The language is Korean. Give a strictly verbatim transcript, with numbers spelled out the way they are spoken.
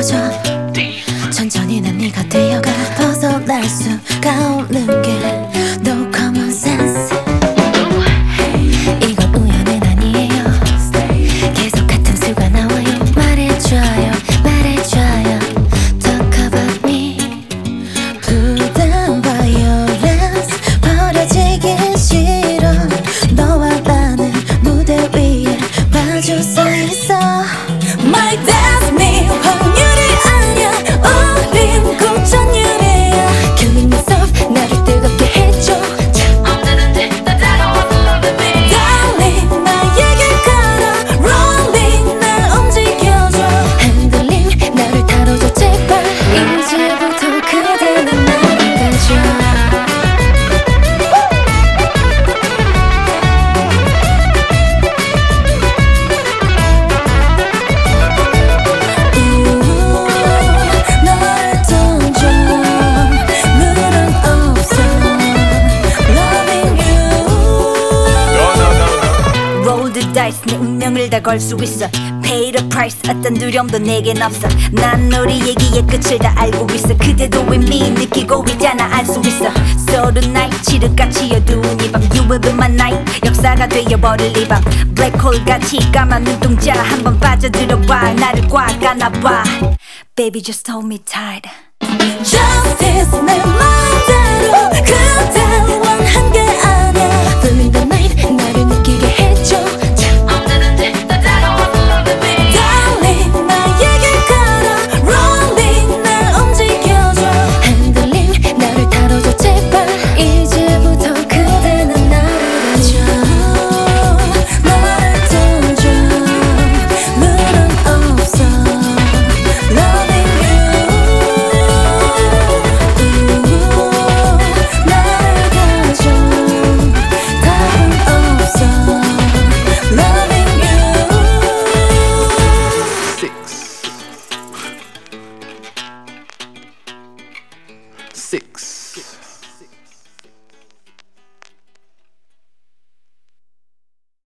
떨어져 천천히 난 네가 되어가 벗어날 수가 없는 게 No common sense 이건 우연은 아니에요 계속 같은 수가 나와요 말해줘요 말해줘요 Talk about me 부담 violence 버려지긴 싫어 너와 나는 무대 위에 마주 서 있어 My destiny 확률이 아니야 우린 고전율이야 Killing myself 나를 뜨겁게 해줘 언제든지 나 다가와서 love me Darling 나에게 걸어 Rolling 날 움직여줘 흔들림 나를 다뤄줘 제발 이제부터 그대는 나를 가져 내 운명을 다 걸 수 있어 Pay the price 어떤 두려움도 내겐 없어 난 우리 얘기의 끝을 다 알고 있어 그대도 이미 느끼고 있잖아 알 수 있어 서로 night 칠흑같이 어두운 이밤 You will be my night 역사가 되어버릴 이밤 블랙홀같이 까만 눈동자 한번 빠져들어봐 나를 꽉 안아봐 Baby just hold me tight Justice 내 맘대로